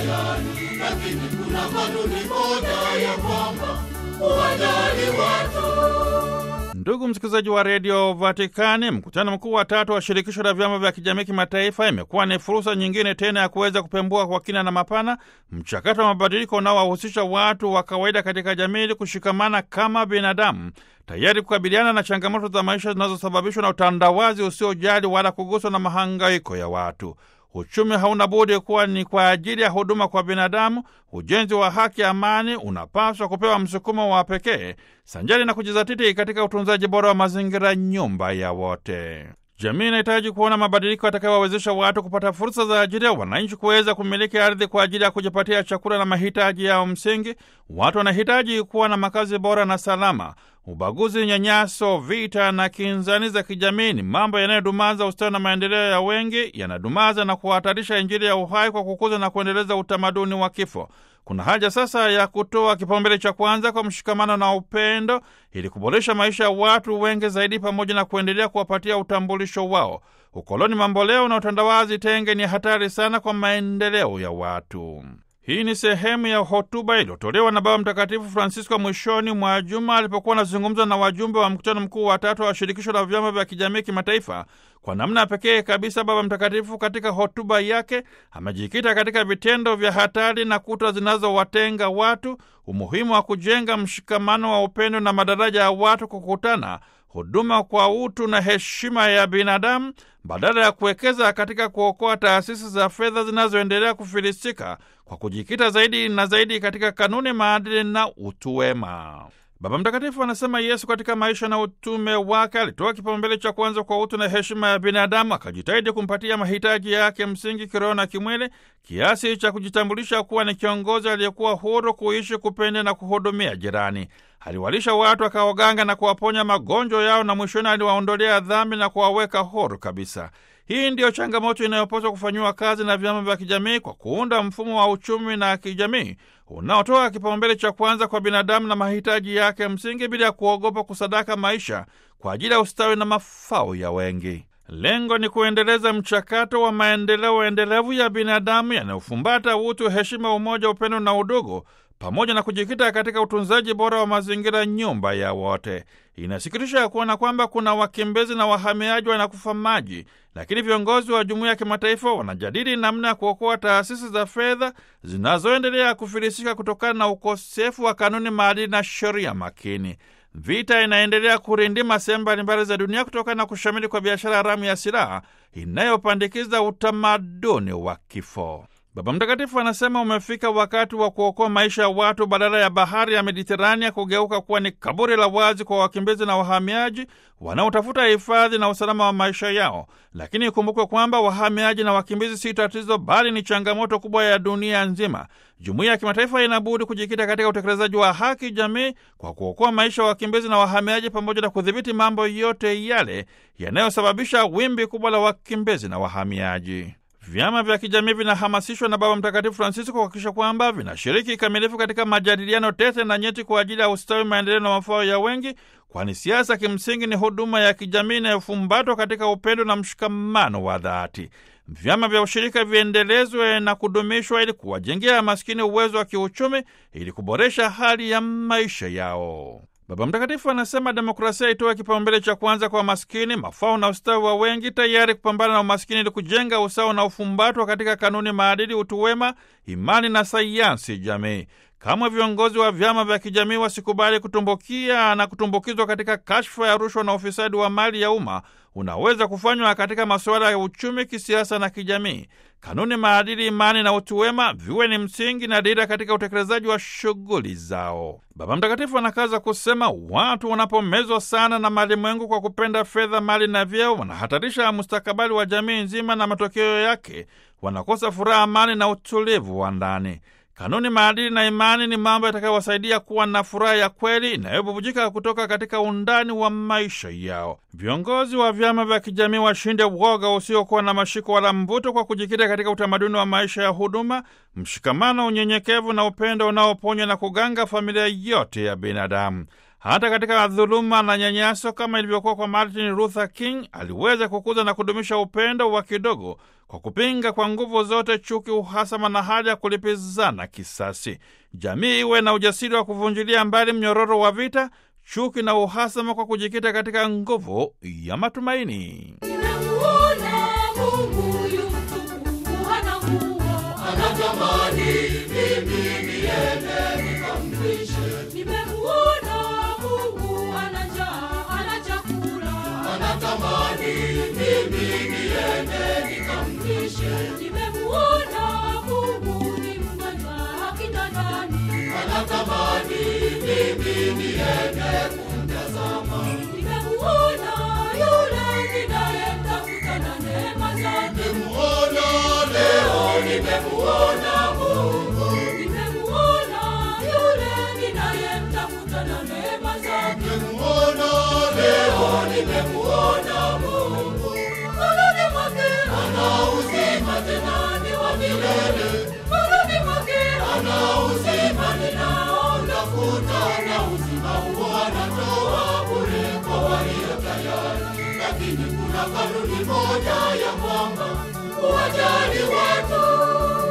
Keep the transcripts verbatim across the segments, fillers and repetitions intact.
tayari, lakini kuna kanuni moja ya kwamba uwajali watu. Ndugu msikilizaji wa redio Vatikani, mkutano mkuu wa tatu wa shirikisho la vyama vya kijamii kimataifa imekuwa ni fursa nyingine tena ya kuweza kupembua kwa kina na mapana mchakato wa mabadiliko unaowahusisha watu wa kawaida katika jamii ili kushikamana kama binadamu, tayari kukabiliana na changamoto za maisha zinazosababishwa na utandawazi usiojali wala kuguswa na mahangaiko ya watu. Uchumi hauna budi kuwa ni kwa ajili ya huduma kwa binadamu. Ujenzi wa haki, amani unapaswa kupewa msukumo wa pekee, sanjari na kujizatiti katika utunzaji bora wa mazingira, nyumba ya wote. Jamii inahitaji kuona mabadiliko yatakayowawezesha watu kupata fursa za ajira, wananchi kuweza kumiliki ardhi kwa ajili ya kujipatia chakula na mahitaji yao msingi. Watu wanahitaji kuwa na makazi bora na salama. Ubaguzi, nyanyaso, vita na kinzani za kijamii ni mambo yanayodumaza ustawi na maendeleo ya wengi, yanadumaza na kuhatarisha Injili ya uhai kwa kukuza na kuendeleza utamaduni wa kifo. Kuna haja sasa ya kutoa kipaumbele cha kwanza kwa mshikamano na upendo ili kuboresha maisha ya watu wengi zaidi, pamoja na kuendelea kuwapatia utambulisho wao. Ukoloni mamboleo na utandawazi tenge ni hatari sana kwa maendeleo ya watu. Hii ni sehemu ya hotuba iliyotolewa na Baba Mtakatifu Francisco mwishoni mwa juma alipokuwa anazungumza na wajumbe wa mkutano mkuu wa tatu wa shirikisho la vyama vya kijamii kimataifa. Kwa namna pekee kabisa, Baba Mtakatifu katika hotuba yake amejikita katika vitendo vya hatari na kuta zinazowatenga watu, umuhimu wa kujenga mshikamano wa upendo na madaraja ya watu kukutana, huduma kwa utu na heshima ya binadamu, badala ya kuwekeza katika kuokoa taasisi za fedha zinazoendelea kufilisika, kwa kujikita zaidi na zaidi katika kanuni, maadili na utu wema. Baba Mtakatifu anasema Yesu katika maisha na utume wake alitoa kipaumbele cha kwanza kwa utu na heshima ya binadamu, akajitahidi kumpatia mahitaji yake msingi kiroho na kimwili, kiasi cha kujitambulisha kuwa ni kiongozi aliyekuwa huru kuishi, kupenda na kuhudumia jirani. Aliwalisha watu, akawaganga na kuwaponya magonjwa yao, na mwishoni aliwaondolea dhambi na kuwaweka huru kabisa. Hii ndiyo changamoto inayopaswa kufanyiwa kazi na vyama vya kijamii kwa kuunda mfumo wa uchumi na kijamii unaotoa kipaumbele cha kwanza kwa binadamu na mahitaji yake msingi, bila ya kuogopa kusadaka maisha kwa ajili ya ustawi na mafao ya wengi. Lengo ni kuendeleza mchakato wa maendeleo endelevu ya binadamu yanayofumbata utu, heshima, umoja, upendo na udugu, pamoja na kujikita katika utunzaji bora wa mazingira, nyumba ya wote. Inasikitisha kuona kwamba kuna wakimbizi na wahamiaji wanakufa maji, lakini viongozi wa jumuiya ya kimataifa wanajadili namna ya kuokoa taasisi za fedha zinazoendelea kufilisika kutokana na ukosefu wa kanuni, maadili na sheria makini. Vita inaendelea kurindima sehemu mbalimbali za dunia kutokana na kushamiri kwa biashara haramu ya silaha inayopandikiza utamaduni wa kifo. Baba Mtakatifu anasema umefika wakati wa kuokoa maisha ya watu, badala ya bahari ya Mediterania kugeuka kuwa ni kaburi la wazi kwa wakimbizi na wahamiaji wanaotafuta hifadhi na usalama wa maisha yao. Lakini ikumbukwe kwamba wahamiaji na wakimbizi si tatizo, bali ni changamoto kubwa ya dunia nzima. Jumuiya ya kimataifa inabudi kujikita katika utekelezaji wa haki jamii kwa kuokoa maisha ya wakimbizi na wahamiaji, pamoja na kudhibiti mambo yote yale yanayosababisha wimbi kubwa la wakimbizi na wahamiaji. Vyama vya kijamii vinahamasishwa na Baba Mtakatifu Francisco kuhakikisha kwamba vinashiriki kikamilifu katika majadiliano tete na nyeti kwa ajili ya ustawi, maendeleo na mafao ya wengi, kwani siasa kimsingi ni huduma ya kijamii inayofumbatwa katika upendo na mshikamano wa dhati. Vyama vya ushirika viendelezwe na kudumishwa ili kuwajengea maskini uwezo wa kiuchumi, ili kuboresha hali ya maisha yao. Baba Mtakatifu anasema demokrasia itoe kipaumbele cha kwanza kwa maskini, mafao na ustawi wa wengi, tayari kupambana na umaskini ili kujenga usawa na ufumbatwa katika kanuni, maadili, utu wema, imani na sayansi jamii. Kama viongozi wa vyama vya kijamii wasikubali kutumbukia na kutumbukizwa katika kashfa ya rushwa na ufisadi wa mali ya umma unaweza kufanywa katika masuala ya uchumi, kisiasa na kijamii. Kanuni, maadili, imani na utu wema viwe ni msingi na dira katika utekelezaji wa shughuli zao. Baba Mtakatifu anakaza kusema watu wanapomezwa sana na malimwengu kwa kupenda fedha, mali na vyeo, wanahatarisha mustakabali wa jamii nzima, na matokeo yake wanakosa furaha, amani na utulivu wa ndani. Kanuni, maadili na imani ni mambo yatakayowasaidia kuwa na furaha ya kweli inayobubujika kutoka katika undani wa maisha yao. Viongozi wa vyama vya kijamii washinde uoga usiokuwa na mashiko wala mvuto kwa kujikita katika utamaduni wa maisha ya huduma, mshikamano, unyenyekevu na upendo unaoponya na kuganga familia yote ya binadamu. Hata katika dhuluma na nyanyaso, kama ilivyokuwa kwa Martin Luther King, aliweza kukuza na kudumisha upendo wa kidogo kwa kupinga kwa nguvu zote chuki, uhasama na hali ya kulipizana kisasi. Jamii iwe na ujasiri wa kuvunjilia mbali mnyororo wa vita, chuki na uhasama kwa kujikita katika nguvu ya matumaini. Nimemuona Mungu yu mtukufu, hana nguo, anatamani mimi niende nikamlishe. Nimemuona Mungu ana njaa, ana chakula, anatamani mimi niende nikamlishe. Nimemuona Mungu ni mgonjwa kitandani, anatamani mimi niende kumtazama. Nimemuona yule ninayemtafuta na neema zake. Nimemuona leo, nimemuona Mungu. Nimemuona yule ninayemtafuta na neema zake. Nimemuona leo, nimemuona Mungu. Moyoni mwake ana uzima, tena ni wa milele. Moyoni mwake ana uzima ninaotafuta, na uzima huo anatoa bure kwa walio tayari. Lakini kuna kanuni moja ya kwamba kuwajali watu.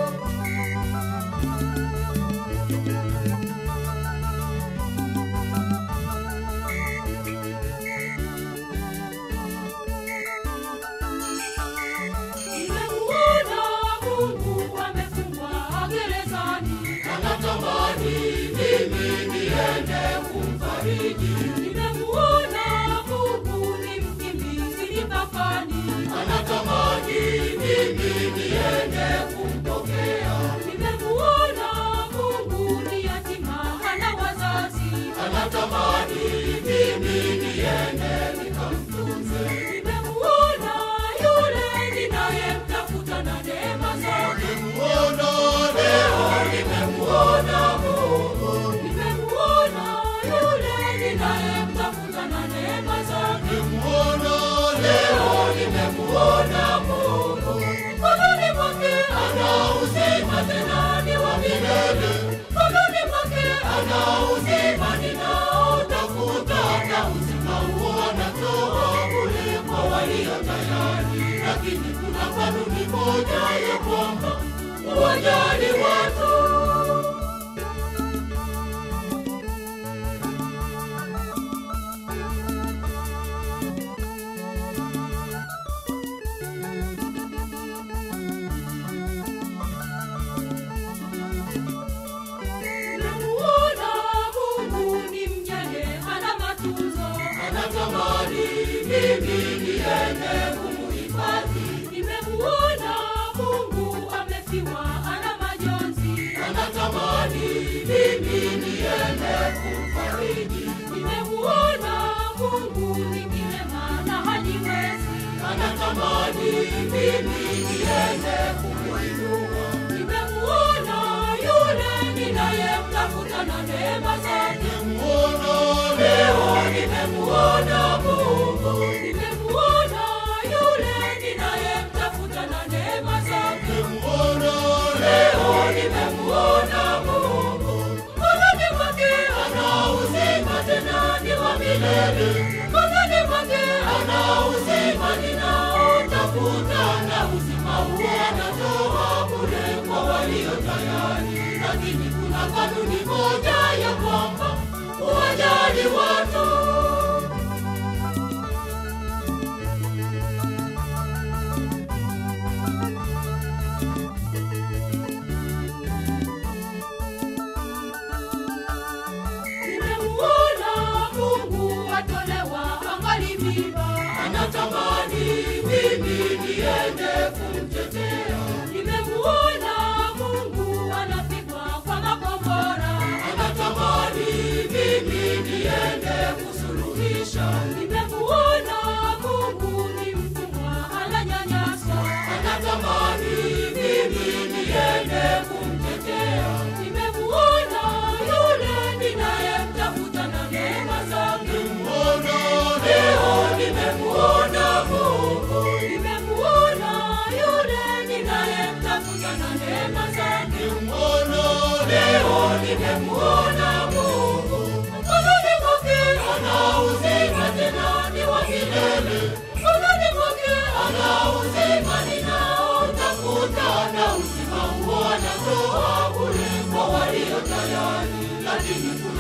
Nimemuona Mungu amefungwa gerezani, anatamani mimi niende kumfariji. Nimemuona Mungu ni mkimbizi mipakani, anatamani mimi niende kumpokea. Nimemuona Mungu ni yatima, hana wazazi, anatamani mimi niende nikamtunze. Nimemuona yule ninayemtafuta na neema zake. Nimemuona leo, nimemuona Mungu. Nimemuona yule ninayemtafuta na neema zake. Nimemuona leo, nimemuona Mungu. Moyoni mwake ana uzima, tena ni wa milele. Moyoni mwake ana uzima ninaotafuta, na uzima huo anatoa bure kwa walio tayari. Lakini kuna kanuni moja ya kwamba kuwajali watu. Nimemuona Mungu ni mjane, hana matunzo, anatamani mimi niende kumuhifadhi. Nimemuona Mungu amefiwa, ana majonzi, anatamani mimi niende kumfariji. Nimemuona Mungu ni kilema na hajiwezi, anatamani mimi niende kumuinua. Nimemuona yule ninayemtafuta na neema zake. Nimemuona leo, nimemuona Mungu. Nimemuona yule ninayemtafuta na neema zake. Nimemuona leo, nimemuona Mungu. Moyoni mwake ana uzima, tena ni wa milele. Moyoni mwake ana uzima ninaotafuta, na uzima huo anatoa bure kwa walio tayari. Lakini kuna kanuni moja ya kwamba kuwajali watu. Nimemuona Mungu atolewa angali mimba, anatamani mimi niende kumtetea. Nimemuona Mungu anapigwa kwa makombora, anatamani mimi niende kusuluhisha. Nimemuona Mungu ni mtumwa, ananyanyaswa, anatamani mimi niende kumtetea. Nimemuona yule ninayemtafuta na neema zake. Nimemuona leo, nimemuona Mungu. Nimemuona yule ninayemtafuta na neema zake. Nimemuona leo, nimemuona Mungu. Moyoni mwake lakini kuna